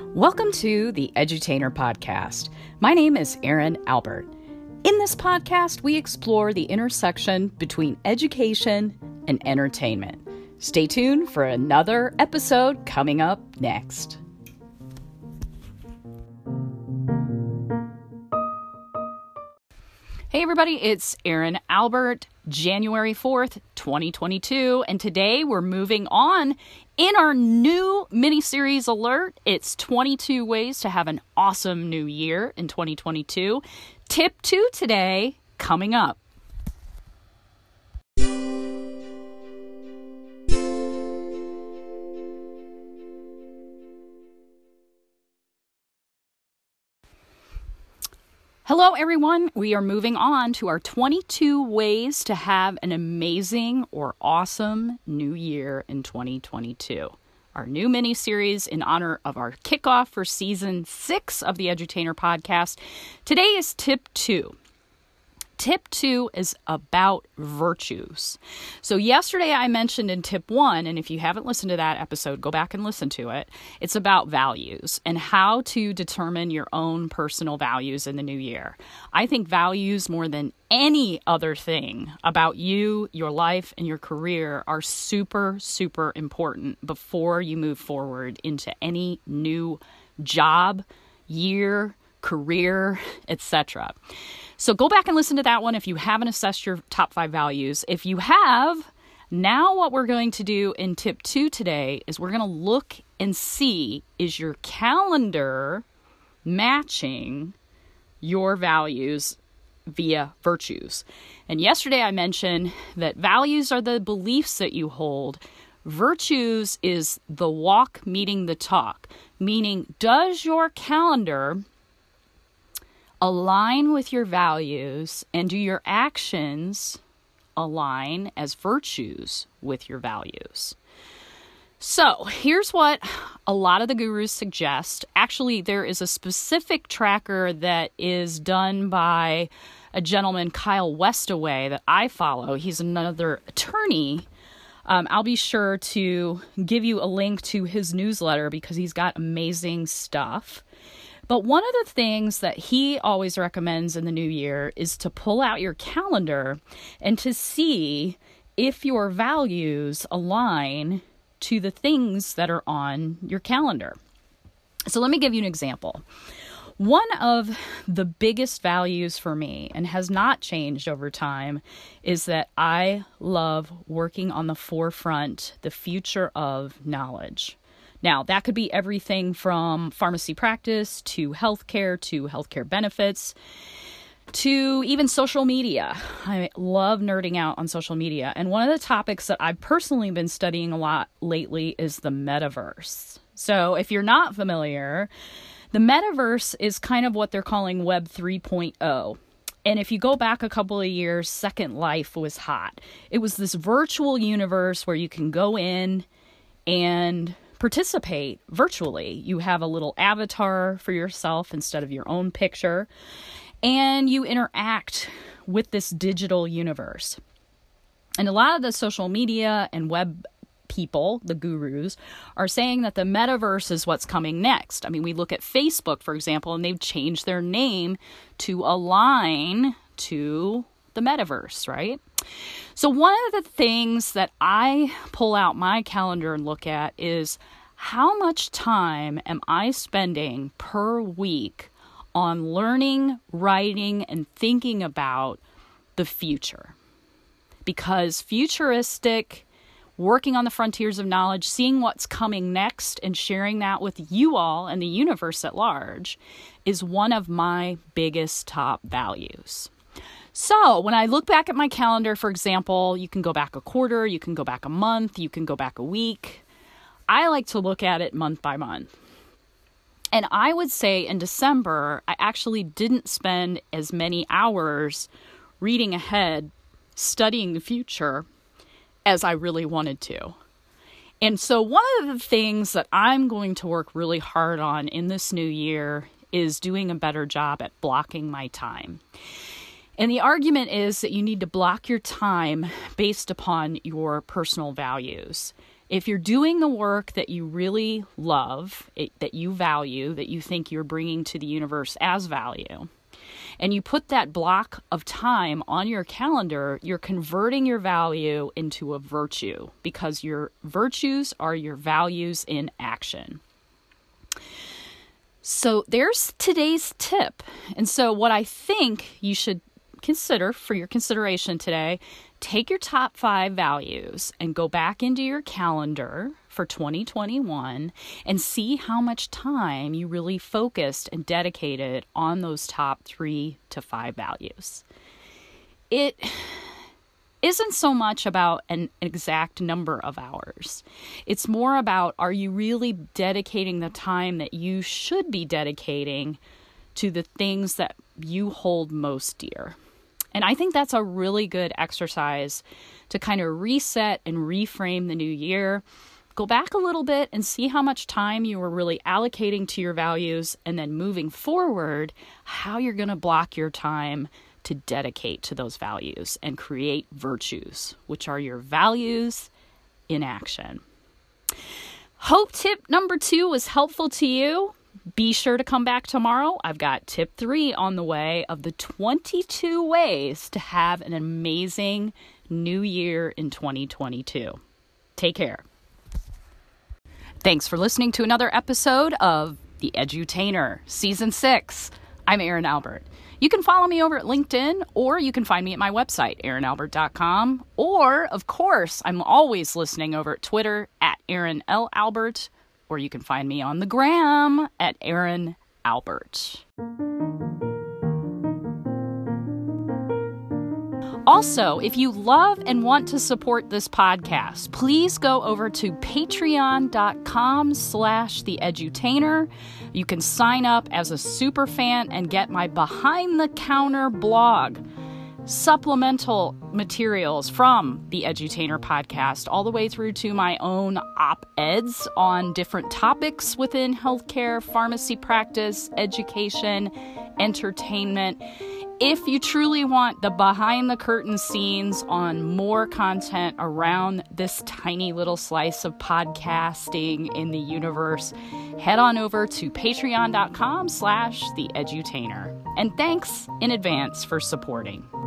Welcome to the Edutainer Podcast. My name is Erin Albert. In this podcast, we explore the intersection between education and entertainment. Stay tuned for another episode coming up next. Hey everybody, it's Erin Albert, January 4th, 2022, and today we're moving on in our new mini-series alert. It's 22 ways to have an awesome new year in 2022. Tip 2 today, coming up. Hello, everyone. We are moving on to our 22 ways to have an amazing or awesome new year in 2022. Our new mini-series in honor of our kickoff for season 6 of the Edutainer podcast. Today is tip 2. Tip 2 is about virtues. So yesterday I mentioned in tip 1, and if you haven't listened to that episode, go back and listen to it. It's about values and how to determine your own personal values in the new year. I think values more than any other thing about you, your life, and your career are super, super important before you move forward into any new job, year, career, etc. So go back and listen to that one if you haven't assessed your top 5 values. If you have, now what we're going to do in tip 2 today is we're going to look and see, is your calendar matching your values via virtues? And yesterday I mentioned that values are the beliefs that you hold. Virtues is the walk meeting the talk, meaning does your calendar align with your values, and do your actions align as virtues with your values? So here's what a lot of the gurus suggest. Actually, there is a specific tracker that is done by a gentleman, Kyle Westaway, that I follow. He's another attorney. I'll be sure to give you a link to his newsletter because he's got amazing stuff. But one of the things that he always recommends in the new year is to pull out your calendar and to see if your values align to the things that are on your calendar. So let me give you an example. One of the biggest values for me, and has not changed over time, is that I love working on the forefront, the future of knowledge. Now, that could be everything from pharmacy practice to healthcare benefits, to even social media. I love nerding out on social media. And one of the topics that I've personally been studying a lot lately is the metaverse. So if you're not familiar, the metaverse is kind of what they're calling Web 3.0. And if you go back a couple of years, Second Life was hot. It was this virtual universe where you can go in and participate virtually. You have a little avatar for yourself instead of your own picture, and you interact with this digital universe. And a lot of the social media and web people, the gurus, are saying that the metaverse is what's coming next. I mean, we look at Facebook, for example, and they've changed their name to align to the metaverse, right? So one of the things that I pull out my calendar and look at is how much time am I spending per week on learning, writing, and thinking about the future? Because futuristic, working on the frontiers of knowledge, seeing what's coming next and sharing that with you all and the universe at large is one of my biggest top values. So when I look back at my calendar, for example, you can go back a quarter, you can go back a month, you can go back a week. I like to look at it month by month. And I would say in December, I actually didn't spend as many hours reading ahead, studying the future as I really wanted to. And so one of the things that I'm going to work really hard on in this new year is doing a better job at blocking my time. And the argument is that you need to block your time based upon your personal values. If you're doing the work that you really love, that you value, that you think you're bringing to the universe as value, and you put that block of time on your calendar, you're converting your value into a virtue, because your virtues are your values in action. So there's today's tip. And so what I think you should consider for your consideration today, take your top 5 values and go back into your calendar for 2021 and see how much time you really focused and dedicated on those top 3 to 5 values. It isn't so much about an exact number of hours. It's more about, are you really dedicating the time that you should be dedicating to the things that you hold most dear? And I think that's a really good exercise to kind of reset and reframe the new year. Go back a little bit and see how much time you were really allocating to your values, and then moving forward, how you're going to block your time to dedicate to those values and create virtues, which are your values in action. Hope tip number 2 was helpful to you. Be sure to come back tomorrow. I've got tip 3 on the way of the 22 ways to have an amazing new year in 2022. Take care. Thanks for listening to another episode of The Edutainer, Season 6. I'm Erin Albert. You can follow me over at LinkedIn, or you can find me at my website, erinalbert.com. Or, of course, I'm always listening over at Twitter at Erin L. Albert, or you can find me on the gram at Erin Albert. Also, if you love and want to support this podcast, please go over to patreon.com/theedutainer. You can sign up as a super fan and get my behind the counter blog, supplemental materials from the Edutainer podcast, all the way through to my own op-eds on different topics within healthcare, pharmacy practice, education, entertainment. If you truly want the behind the curtain scenes on more content around this tiny little slice of podcasting in the universe, head on over to patreon.com/theedutainer. And thanks in advance for supporting.